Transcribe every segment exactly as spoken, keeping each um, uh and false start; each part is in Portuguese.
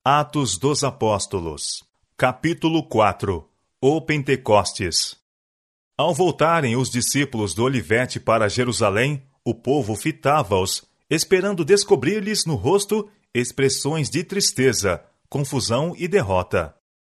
Atos dos Apóstolos, capítulo quatro. O Pentecostes. Ao voltarem os discípulos do Olivete para Jerusalém, o povo fitava-os, esperando descobrir-lhes no rosto expressões de tristeza, confusão e derrota.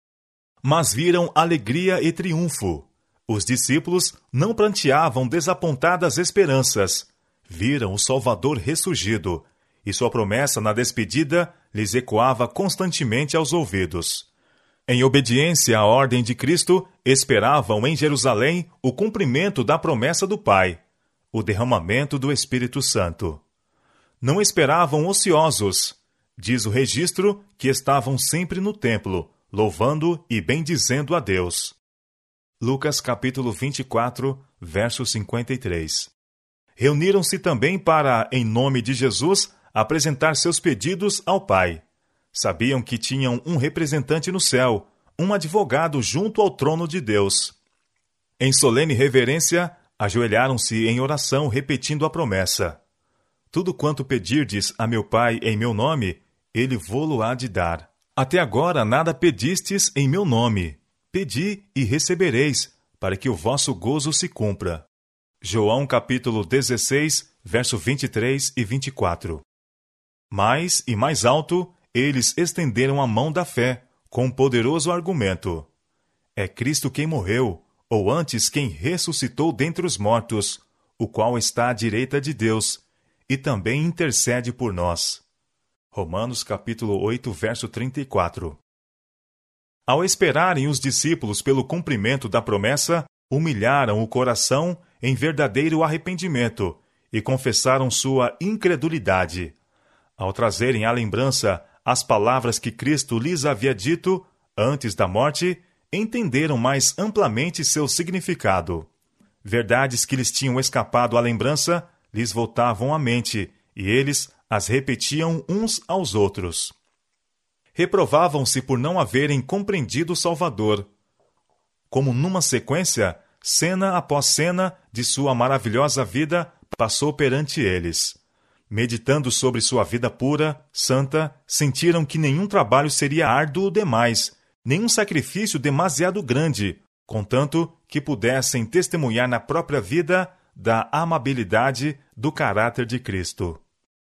Mas viram alegria e triunfo. Os discípulos não pranteavam desapontadas esperanças. Viram o Salvador ressurgido, e sua promessa na despedida lhes ecoava constantemente aos ouvidos. Em obediência à ordem de Cristo, esperavam em Jerusalém o cumprimento da promessa do Pai, o derramamento do Espírito Santo. Não esperavam ociosos. Diz o registro que estavam sempre no templo, louvando e bendizendo a Deus. Lucas capítulo vinte e quatro, verso cinquenta e três. Reuniram-se também para, em nome de Jesus, apresentar seus pedidos ao Pai. Sabiam que tinham um representante no céu, um advogado junto ao trono de Deus. Em solene reverência, ajoelharam-se em oração, repetindo a promessa: tudo quanto pedirdes a meu Pai em meu nome, ele vô-lo há de dar. Até agora nada pedistes em meu nome. Pedi e recebereis, para que o vosso gozo se cumpra. João capítulo dezesseis, verso vinte e três e vinte e quatro. Mais e mais alto, eles estenderam a mão da fé, com um poderoso argumento: é Cristo quem morreu, ou antes quem ressuscitou dentre os mortos, o qual está à direita de Deus, e também intercede por nós. Romanos capítulo oito, verso trinta e quatro. Ao esperarem os discípulos pelo cumprimento da promessa, humilharam o coração em verdadeiro arrependimento e confessaram sua incredulidade. Ao trazerem à lembrança as palavras que Cristo lhes havia dito antes da morte, entenderam mais amplamente seu significado. Verdades que lhes tinham escapado à lembrança lhes voltavam à mente, e eles as repetiam uns aos outros. Reprovavam-se por não haverem compreendido o Salvador. Como numa sequência, cena após cena de sua maravilhosa vida passou perante eles. Meditando sobre sua vida pura, santa, sentiram que nenhum trabalho seria árduo demais, nenhum sacrifício demasiado grande, contanto que pudessem testemunhar na própria vida da amabilidade do caráter de Cristo.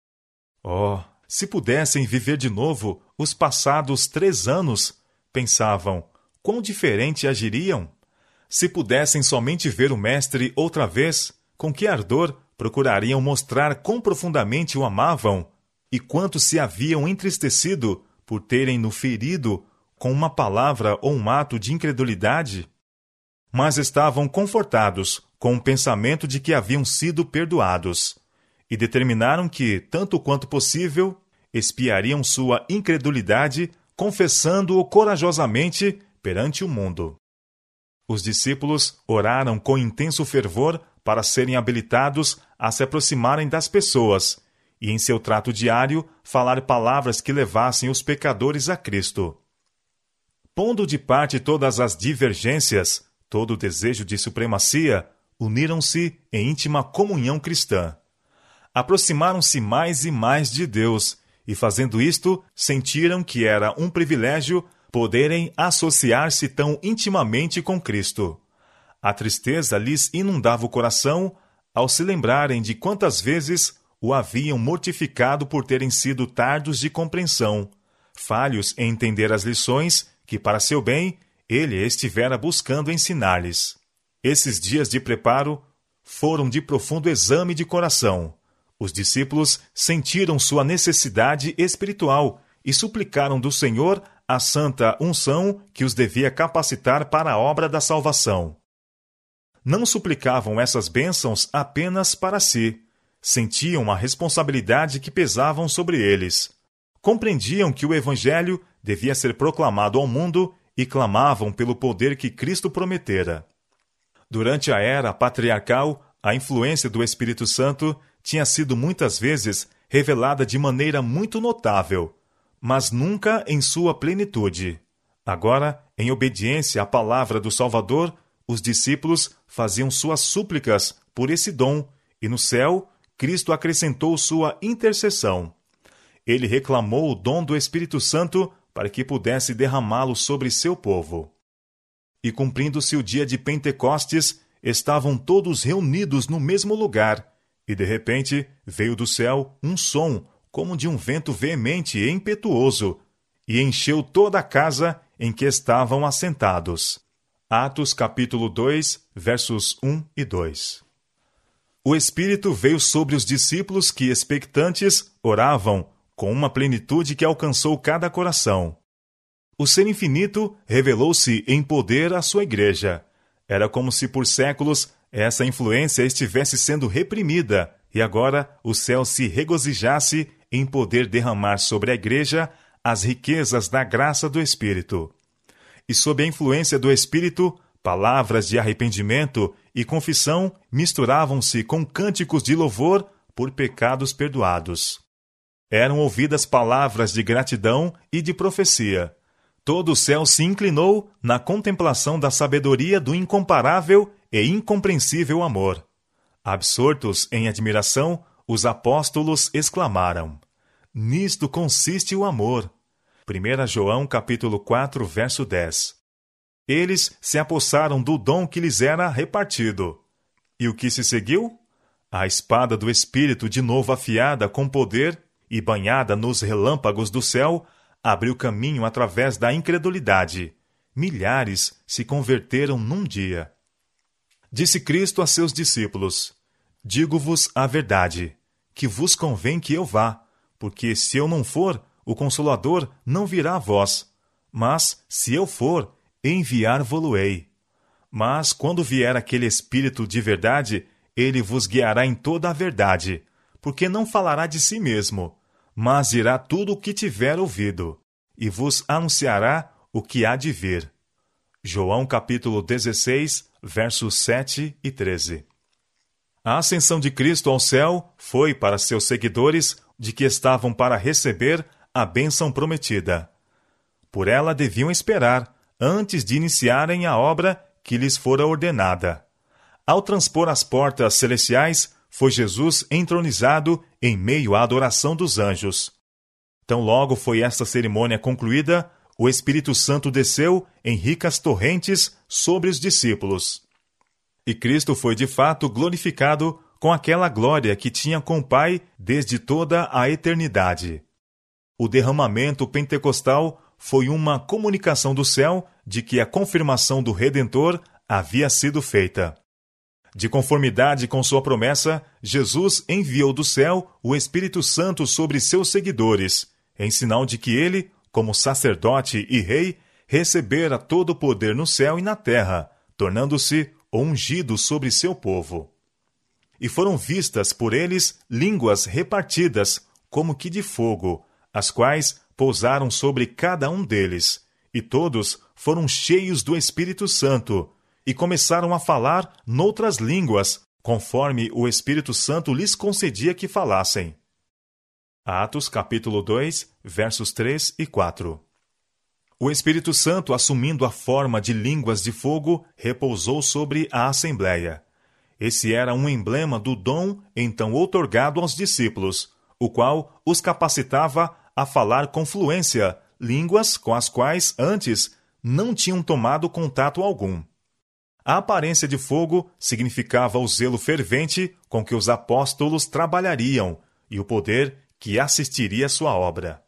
Oh, se pudessem viver de novo os passados três anos, pensavam, quão diferente agiriam? Se pudessem somente ver o Mestre outra vez, com que ardor procurariam mostrar quão profundamente o amavam e quanto se haviam entristecido por terem-no ferido com uma palavra ou um ato de incredulidade? Mas estavam confortados com o pensamento de que haviam sido perdoados e determinaram que, tanto quanto possível, expiariam sua incredulidade, confessando-o corajosamente perante o mundo. Os discípulos oraram com intenso fervor para serem habilitados a se aproximarem das pessoas e, em seu trato diário, falar palavras que levassem os pecadores a Cristo. Pondo de parte todas as divergências, todo o desejo de supremacia, uniram-se em íntima comunhão cristã. Aproximaram-se mais e mais de Deus, e fazendo isto, sentiram que era um privilégio poderem associar-se tão intimamente com Cristo. A tristeza lhes inundava o coração ao se lembrarem de quantas vezes o haviam mortificado por terem sido tardos de compreensão, falhos em entender as lições que, para seu bem, ele estivera buscando ensinar-lhes. Esses dias de preparo foram de profundo exame de coração. Os discípulos sentiram sua necessidade espiritual e suplicaram do Senhor a santa unção que os devia capacitar para a obra da salvação. Não suplicavam essas bênçãos apenas para si. Sentiam a responsabilidade que pesavam sobre eles. Compreendiam que o Evangelho devia ser proclamado ao mundo e clamavam pelo poder que Cristo prometera. Durante a era patriarcal, a influência do Espírito Santo tinha sido muitas vezes revelada de maneira muito notável, mas nunca em sua plenitude. Agora, em obediência à palavra do Salvador, os discípulos faziam suas súplicas por esse dom, e no céu, Cristo acrescentou sua intercessão. Ele reclamou o dom do Espírito Santo para que pudesse derramá-lo sobre seu povo. E cumprindo-se o dia de Pentecostes, estavam todos reunidos no mesmo lugar, e de repente veio do céu um som, como de um vento veemente e impetuoso, e encheu toda a casa em que estavam assentados. Atos capítulo dois, versos um e dois. O Espírito veio sobre os discípulos que, expectantes, oravam, com uma plenitude que alcançou cada coração. O Ser Infinito revelou-se em poder à sua igreja. Era como se por séculos essa influência estivesse sendo reprimida, e agora o céu se regozijasse em poder derramar sobre a igreja as riquezas da graça do Espírito. E sob a influência do Espírito, palavras de arrependimento e confissão misturavam-se com cânticos de louvor por pecados perdoados. Eram ouvidas palavras de gratidão e de profecia. Todo o céu se inclinou na contemplação da sabedoria do incomparável e incompreensível amor. Absortos em admiração, os apóstolos exclamaram: Nisto consiste o amor. primeira João capítulo quatro, verso dez. Eles se apossaram do dom que lhes era repartido. E o que se seguiu? A espada do Espírito, de novo afiada com poder e banhada nos relâmpagos do céu, abriu caminho através da incredulidade. Milhares se converteram num dia. Disse Cristo a seus discípulos: Digo-vos a verdade, que vos convém que eu vá, porque se eu não for, o Consolador não virá a vós. Mas, se eu for, enviar-vo-lo-ei. Mas, quando vier aquele Espírito de verdade, ele vos guiará em toda a verdade, porque não falará de si mesmo, mas dirá tudo o que tiver ouvido, e vos anunciará o que há de vir. João capítulo dezesseis, versos sete e treze. A ascensão de Cristo ao céu foi para seus seguidores de que estavam para receber a bênção prometida. Por ela deviam esperar, antes de iniciarem a obra que lhes fora ordenada. Ao transpor as portas celestiais, foi Jesus entronizado em meio à adoração dos anjos. Tão logo foi esta cerimônia concluída, o Espírito Santo desceu em ricas torrentes sobre os discípulos. E Cristo foi de fato glorificado com aquela glória que tinha com o Pai desde toda a eternidade. O derramamento pentecostal foi uma comunicação do céu de que a confirmação do Redentor havia sido feita. De conformidade com sua promessa, Jesus enviou do céu o Espírito Santo sobre seus seguidores, em sinal de que ele, como sacerdote e rei, recebera todo o poder no céu e na terra, tornando-se ungido sobre seu povo. E foram vistas por eles línguas repartidas, como que de fogo, as quais pousaram sobre cada um deles, e todos foram cheios do Espírito Santo, e começaram a falar noutras línguas, conforme o Espírito Santo lhes concedia que falassem. Atos capítulo dois, versos três e quatro. O Espírito Santo, assumindo a forma de línguas de fogo, repousou sobre a Assembleia. Esse era um emblema do dom então outorgado aos discípulos, o qual os capacitava a falar com fluência línguas com as quais antes não tinham tomado contato algum. A aparência de fogo significava o zelo fervente com que os apóstolos trabalhariam e o poder que assistiria à sua obra.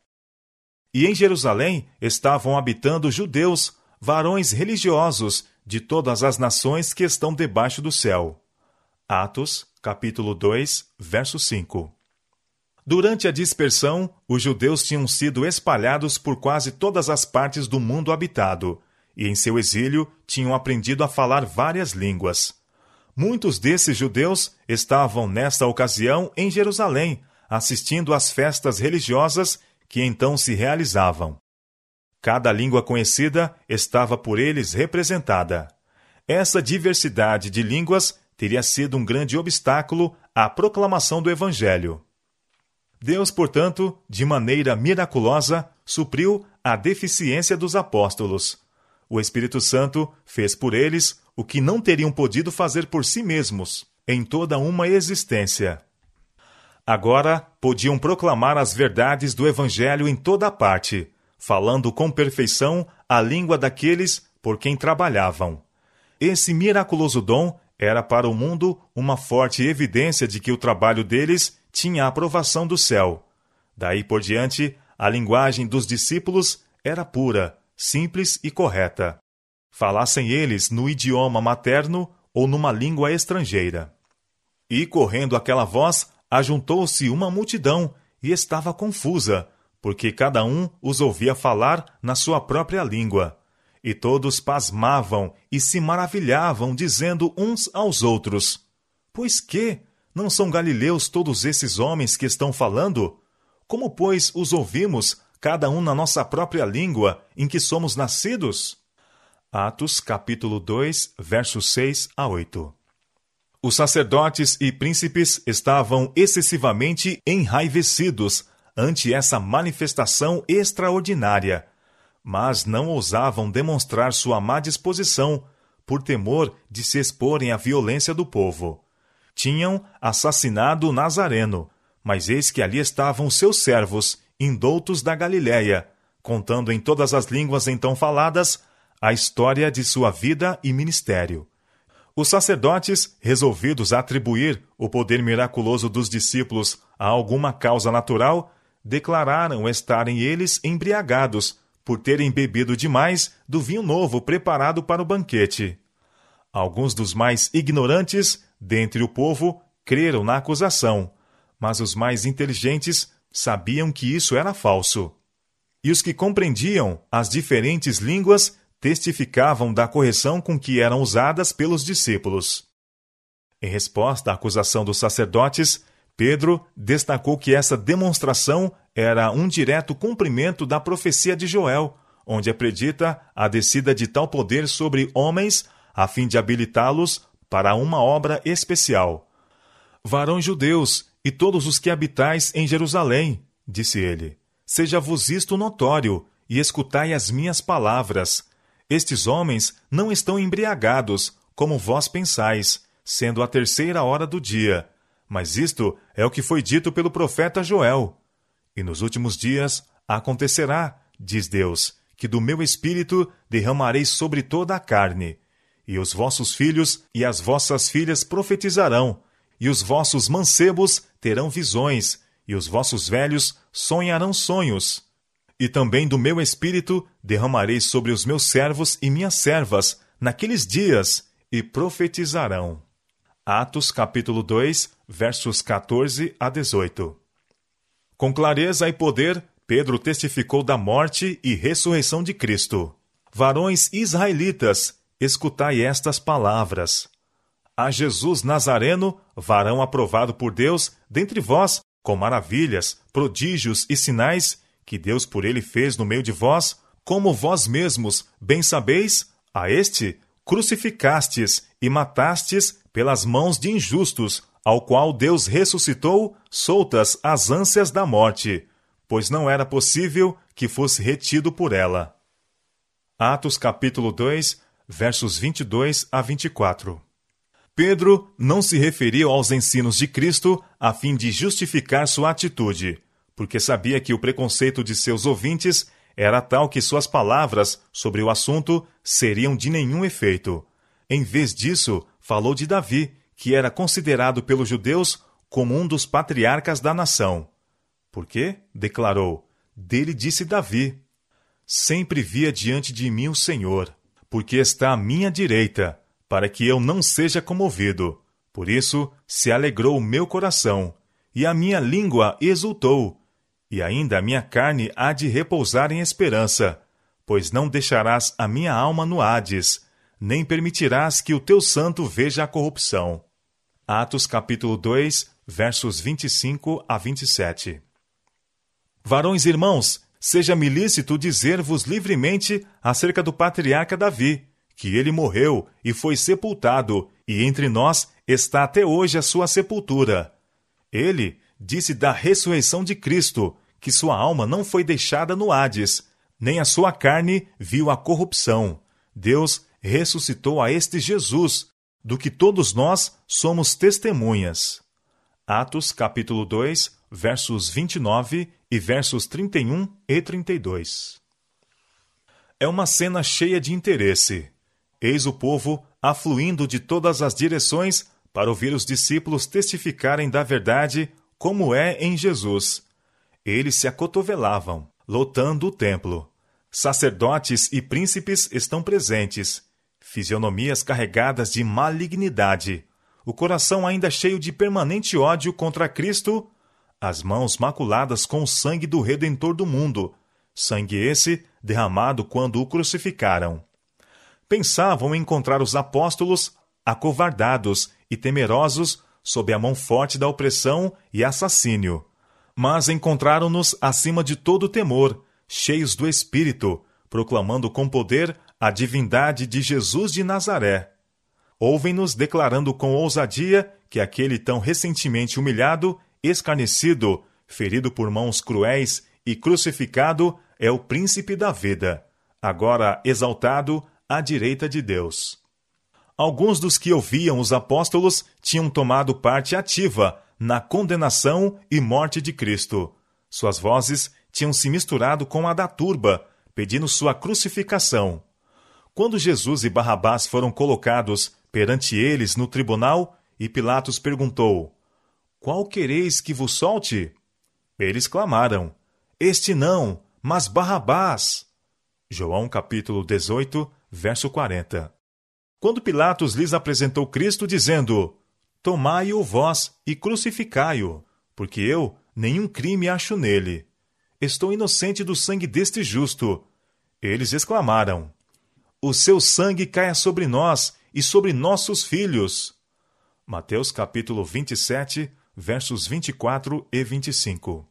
E em Jerusalém estavam habitando judeus, varões religiosos de todas as nações que estão debaixo do céu. Atos, capítulo dois, verso cinco. Durante a dispersão, os judeus tinham sido espalhados por quase todas as partes do mundo habitado, e em seu exílio tinham aprendido a falar várias línguas. Muitos desses judeus estavam nesta ocasião em Jerusalém, assistindo às festas religiosas que então se realizavam. Cada língua conhecida estava por eles representada. Essa diversidade de línguas teria sido um grande obstáculo à proclamação do Evangelho. Deus, portanto, de maneira miraculosa, supriu a deficiência dos apóstolos. O Espírito Santo fez por eles o que não teriam podido fazer por si mesmos, em toda uma existência. Agora podiam proclamar as verdades do Evangelho em toda a parte, falando com perfeição a língua daqueles por quem trabalhavam. Esse miraculoso dom era para o mundo uma forte evidência de que o trabalho deles tinha a aprovação do céu. Daí por diante, a linguagem dos discípulos era pura, simples e correta. Falassem eles no idioma materno ou numa língua estrangeira. E, correndo aquela voz, ajuntou-se uma multidão e estava confusa, porque cada um os ouvia falar na sua própria língua. E todos pasmavam e se maravilhavam, dizendo uns aos outros: Pois que? Não são galileus todos esses homens que estão falando? Como, pois, os ouvimos, cada um na nossa própria língua, em que somos nascidos? Atos, capítulo dois, versos seis a oito. Os sacerdotes e príncipes estavam excessivamente enraivecidos ante essa manifestação extraordinária, mas não ousavam demonstrar sua má disposição, por temor de se exporem à violência do povo. Tinham assassinado o Nazareno, mas eis que ali estavam seus servos, indoutos da Galiléia, contando em todas as línguas então faladas a história de sua vida e ministério. Os sacerdotes, resolvidos a atribuir o poder miraculoso dos discípulos a alguma causa natural, declararam estarem eles embriagados, por terem bebido demais do vinho novo preparado para o banquete. Alguns dos mais ignorantes, dentre o povo, creram na acusação, mas os mais inteligentes sabiam que isso era falso. E os que compreendiam as diferentes línguas testificavam da correção com que eram usadas pelos discípulos. Em resposta à acusação dos sacerdotes, Pedro destacou que essa demonstração era um direto cumprimento da profecia de Joel, onde acredita a descida de tal poder sobre homens a fim de habilitá-los para uma obra especial. Varões judeus e todos os que habitais em Jerusalém, disse ele, seja-vos isto notório e escutai as minhas palavras. Estes homens não estão embriagados, como vós pensais, sendo a terceira hora do dia. Mas isto é o que foi dito pelo profeta Joel. E nos últimos dias acontecerá, diz Deus, que do meu espírito derramarei sobre toda a carne. E os vossos filhos e as vossas filhas profetizarão, e os vossos mancebos terão visões, e os vossos velhos sonharão sonhos. E também do meu espírito derramarei sobre os meus servos e minhas servas naqueles dias, e profetizarão. Atos capítulo dois, versos catorze a dezoito. Com clareza e poder, Pedro testificou da morte e ressurreição de Cristo. Varões israelitas, escutai estas palavras. A Jesus Nazareno, varão aprovado por Deus, dentre vós, com maravilhas, prodígios e sinais, que Deus por ele fez no meio de vós, como vós mesmos bem sabeis, a este crucificastes e matastes pelas mãos de injustos, ao qual Deus ressuscitou, soltas as ânsias da morte, pois não era possível que fosse retido por ela. Atos capítulo dois, versos vinte e dois a vinte e quatro. Pedro não se referiu aos ensinos de Cristo a fim de justificar sua atitude, porque sabia que o preconceito de seus ouvintes era tal que suas palavras sobre o assunto seriam de nenhum efeito. Em vez disso, falou de Davi, que era considerado pelos judeus como um dos patriarcas da nação. Porque, declarou, dele disse Davi, sempre via diante de mim o Senhor, porque está à minha direita, para que eu não seja comovido. Por isso se alegrou o meu coração, e a minha língua exultou, e ainda a minha carne há de repousar em esperança, pois não deixarás a minha alma no Hades, nem permitirás que o teu santo veja a corrupção. Atos capítulo dois, versos vinte e cinco a vinte e sete. Varões irmãos, seja-me lícito dizer-vos livremente acerca do patriarca Davi, que ele morreu e foi sepultado, e entre nós está até hoje a sua sepultura. Ele disse da ressurreição de Cristo, que sua alma não foi deixada no Hades, nem a sua carne viu a corrupção. Deus ressuscitou a este Jesus, do que todos nós somos testemunhas. Atos capítulo dois, versos vinte e nove e versos trinta e um e trinta e dois. É uma cena cheia de interesse. Eis o povo afluindo de todas as direções para ouvir os discípulos testificarem da verdade como é em Jesus. Eles se acotovelavam, lotando o templo. Sacerdotes e príncipes estão presentes, fisionomias carregadas de malignidade, o coração ainda cheio de permanente ódio contra Cristo, as mãos maculadas com o sangue do Redentor do mundo, sangue esse derramado quando o crucificaram. Pensavam encontrar os apóstolos acovardados e temerosos sob a mão forte da opressão e assassínio. Mas encontraram-nos acima de todo temor, cheios do Espírito, proclamando com poder a divindade de Jesus de Nazaré. Ouvem-nos declarando com ousadia que aquele tão recentemente humilhado, escarnecido, ferido por mãos cruéis e crucificado é o príncipe da vida, agora exaltado à direita de Deus. Alguns dos que ouviam os apóstolos tinham tomado parte ativa na condenação e morte de Cristo. Suas vozes tinham se misturado com a da turba, pedindo sua crucificação. Quando Jesus e Barrabás foram colocados perante eles no tribunal, e Pilatos perguntou: Qual quereis que vos solte? Eles clamaram: Este não, mas Barrabás. João capítulo dezoito, verso quarenta. Quando Pilatos lhes apresentou Cristo, dizendo: Tomai-o vós e crucificai-o, porque eu nenhum crime acho nele. Estou inocente do sangue deste justo. Eles exclamaram: O seu sangue caia sobre nós e sobre nossos filhos. Mateus capítulo vinte e sete, versos vinte e quatro e vinte e cinco.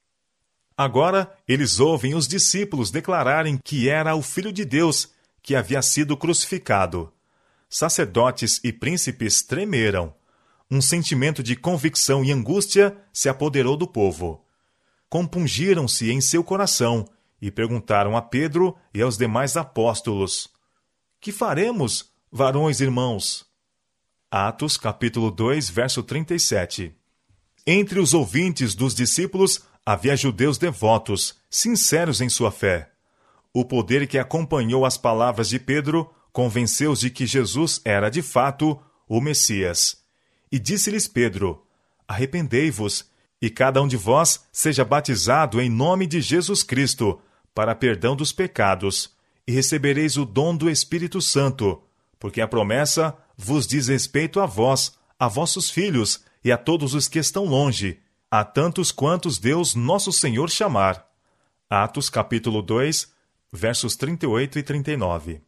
Agora eles ouvem os discípulos declararem que era o Filho de Deus que havia sido crucificado. Sacerdotes e príncipes tremeram. Um sentimento de convicção e angústia se apoderou do povo. Compungiram-se em seu coração e perguntaram a Pedro e aos demais apóstolos: Que faremos, varões irmãos? Atos capítulo dois, verso trinta e sete. Entre os ouvintes dos discípulos havia judeus devotos, sinceros em sua fé. O poder que acompanhou as palavras de Pedro convenceu-os de que Jesus era, de fato, o Messias. E disse-lhes Pedro: Arrependei-vos, e cada um de vós seja batizado em nome de Jesus Cristo, para perdão dos pecados, e recebereis o dom do Espírito Santo, porque a promessa vos diz respeito a vós, a vossos filhos e a todos os que estão longe, a tantos quantos Deus nosso Senhor chamar. Atos capítulo dois, versos trinta e oito e trinta e nove.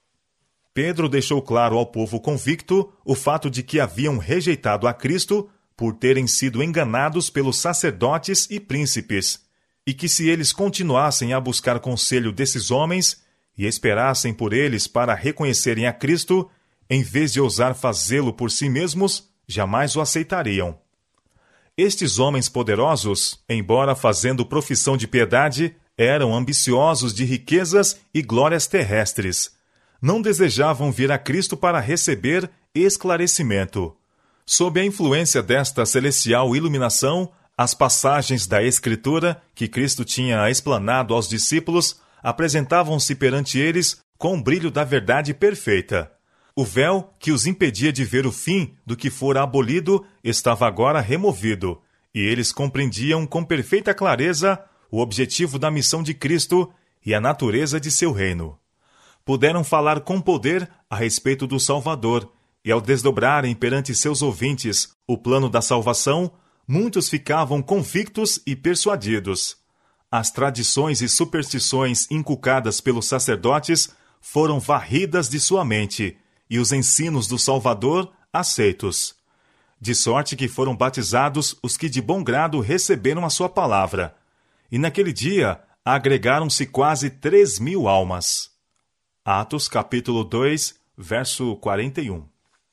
Pedro deixou claro ao povo convicto o fato de que haviam rejeitado a Cristo por terem sido enganados pelos sacerdotes e príncipes, e que se eles continuassem a buscar conselho desses homens e esperassem por eles para reconhecerem a Cristo, em vez de ousar fazê-lo por si mesmos, jamais o aceitariam. Estes homens poderosos, embora fazendo profissão de piedade, eram ambiciosos de riquezas e glórias terrestres. Não desejavam vir a Cristo para receber esclarecimento. Sob a influência desta celestial iluminação, as passagens da Escritura que Cristo tinha explanado aos discípulos apresentavam-se perante eles com o brilho da verdade perfeita. O véu que os impedia de ver o fim do que fora abolido estava agora removido, e eles compreendiam com perfeita clareza o objetivo da missão de Cristo e a natureza de seu reino. Puderam falar com poder a respeito do Salvador, e ao desdobrarem perante seus ouvintes o plano da salvação, muitos ficavam convictos e persuadidos. As tradições e superstições inculcadas pelos sacerdotes foram varridas de sua mente, e os ensinos do Salvador aceitos. De sorte que foram batizados os que de bom grado receberam a sua palavra. E naquele dia agregaram-se quase três mil almas. Atos capítulo dois, verso quarenta e um.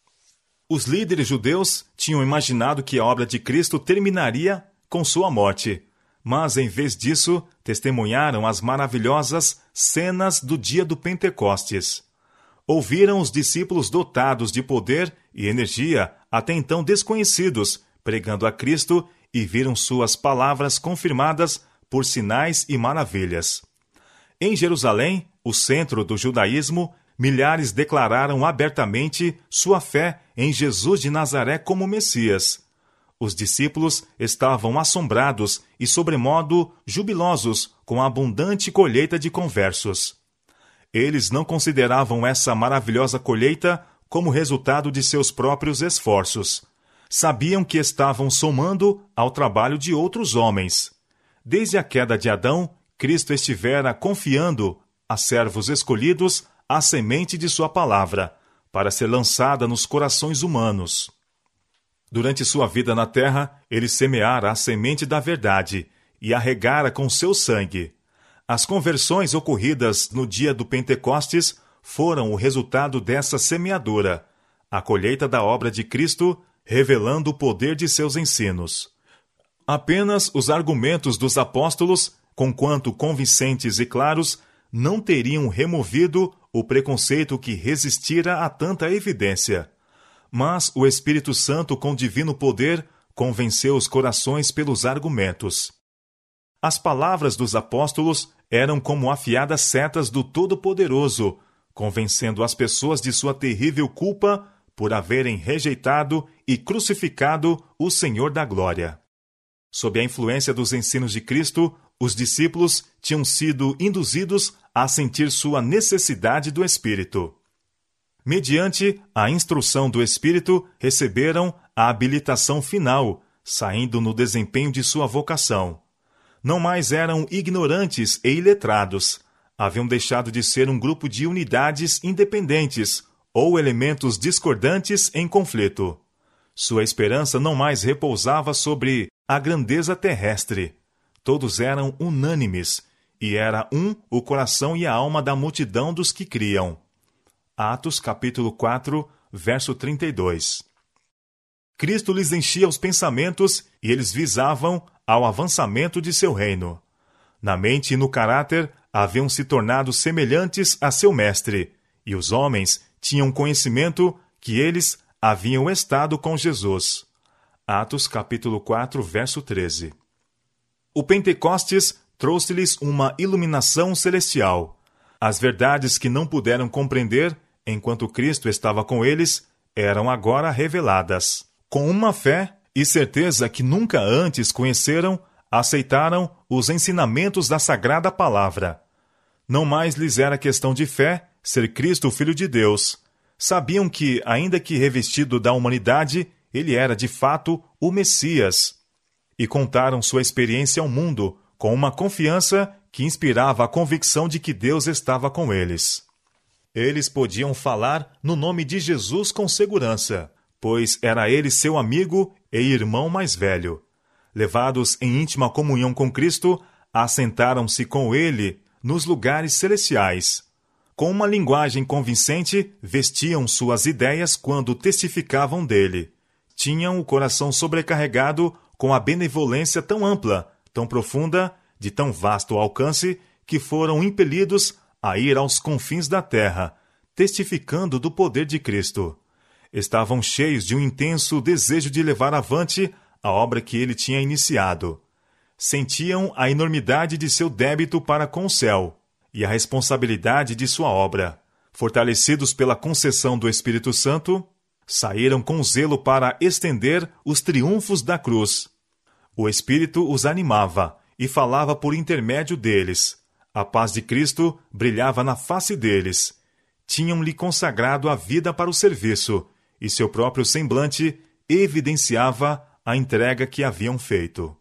Os líderes judeus tinham imaginado que a obra de Cristo terminaria com sua morte, mas em vez disso testemunharam as maravilhosas cenas do dia do Pentecostes. Ouviram os discípulos dotados de poder e energia até então desconhecidos, pregando a Cristo, e viram suas palavras confirmadas por sinais e maravilhas. Em Jerusalém, o centro do judaísmo, milhares declararam abertamente sua fé em Jesus de Nazaré como Messias. Os discípulos estavam assombrados e, sobremodo, jubilosos com a abundante colheita de conversos. Eles não consideravam essa maravilhosa colheita como resultado de seus próprios esforços. Sabiam que estavam somando ao trabalho de outros homens. Desde a queda de Adão, Cristo estivera confiando a servos escolhidos a semente de sua palavra, para ser lançada nos corações humanos. Durante sua vida na terra, ele semeara a semente da verdade e a regara com seu sangue. As conversões ocorridas no dia do Pentecostes foram o resultado dessa semeadura, a colheita da obra de Cristo, revelando o poder de seus ensinos. Apenas os argumentos dos apóstolos, conquanto convincentes e claros, não teriam removido o preconceito que resistira a tanta evidência. Mas o Espírito Santo, com divino poder, convenceu os corações pelos argumentos. As palavras dos apóstolos eram como afiadas setas do Todo-Poderoso, convencendo as pessoas de sua terrível culpa por haverem rejeitado e crucificado o Senhor da Glória. Sob a influência dos ensinos de Cristo, os discípulos tinham sido induzidos a sentir sua necessidade do Espírito. Mediante a instrução do Espírito, receberam a habilitação final, saindo no desempenho de sua vocação. Não mais eram ignorantes e iletrados. Haviam deixado de ser um grupo de unidades independentes ou elementos discordantes em conflito. Sua esperança não mais repousava sobre a grandeza terrestre. Todos eram unânimes, e era um o coração e a alma da multidão dos que criam. Atos capítulo quatro, verso trinta e dois. Cristo lhes enchia os pensamentos e eles visavam ao avançamento de seu reino. Na mente e no caráter haviam se tornado semelhantes a seu mestre, e os homens tinham conhecimento que eles haviam estado com Jesus. Atos capítulo quatro, verso treze. O Pentecostes trouxe-lhes uma iluminação celestial. As verdades que não puderam compreender enquanto Cristo estava com eles eram agora reveladas. Com uma fé e certeza que nunca antes conheceram, aceitaram os ensinamentos da Sagrada Palavra. Não mais lhes era questão de fé ser Cristo o Filho de Deus. Sabiam que, ainda que revestido da humanidade, ele era de fato o Messias. E contaram sua experiência ao mundo com uma confiança que inspirava a convicção de que Deus estava com eles. Eles podiam falar no nome de Jesus com segurança, pois era ele seu amigo e irmão mais velho. Levados em íntima comunhão com Cristo, assentaram-se com ele nos lugares celestiais. Com uma linguagem convincente, vestiam suas ideias quando testificavam dele. Tinham o coração sobrecarregado com a benevolência tão ampla, tão profunda, de tão vasto alcance, que foram impelidos a ir aos confins da terra, testificando do poder de Cristo. Estavam cheios de um intenso desejo de levar avante a obra que ele tinha iniciado. Sentiam a enormidade de seu débito para com o céu e a responsabilidade de sua obra. Fortalecidos pela concessão do Espírito Santo, saíram com zelo para estender os triunfos da cruz. O Espírito os animava e falava por intermédio deles. A paz de Cristo brilhava na face deles. Tinham-lhe consagrado a vida para o serviço, e seu próprio semblante evidenciava a entrega que haviam feito.